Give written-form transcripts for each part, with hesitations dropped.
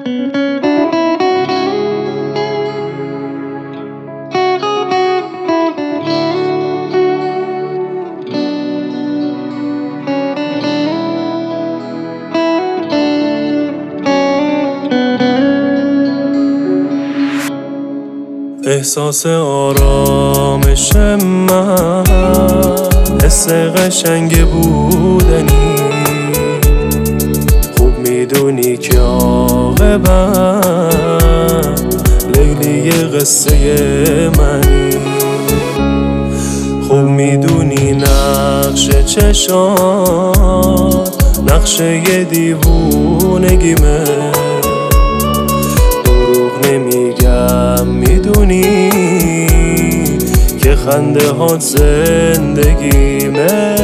احساس آرامش من، حس قشنگ بودنی، خوب میدونی که عاقبت لیلی قصه منی. خوب میدونی نقش چشات نقشه دیوونگیمه، دروغ نمیگم میدونی که خنده هات زندگیمه.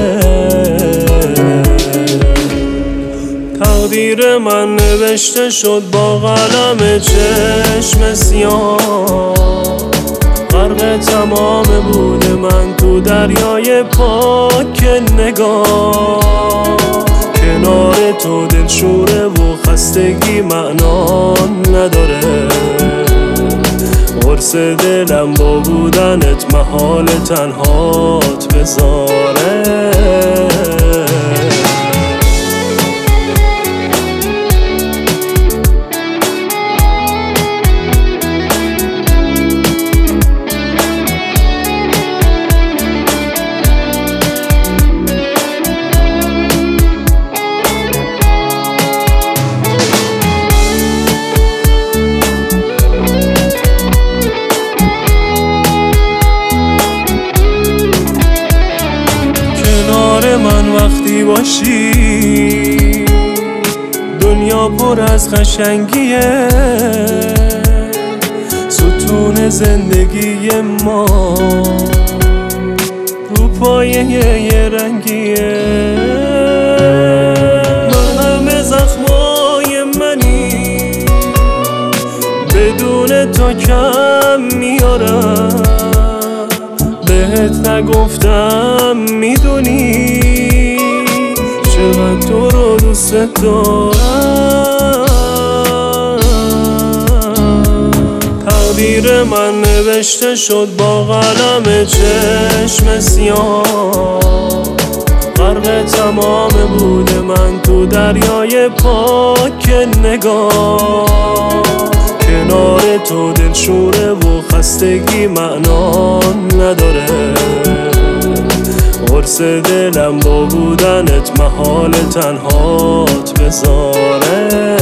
تقدیر من نوشته شد با قلم چشم سیاه، غرق تمام بود من تو دریای پاک نگاه. کنار تو دلشوره و خستگی معنا نداره، قرص دلم با بودنت محال تنهات بذاره. من وقتی باشی دنیا پر از قشنگیه، ستون زندگی ما رو پایه یه رنگیه. مرهم زخمای منی بدون تو کم میارم، بهت نگفتم میدونی چقدر تو رو دوست دارم. تقدیر من نوشته شد با قلم چشم سیاه، غرق تمام بود من تو دریای پاک نگاه. کنار تو دلشوره و خستگی معنا نداره، قرص دلم با بودنت محال تنهات بذاره.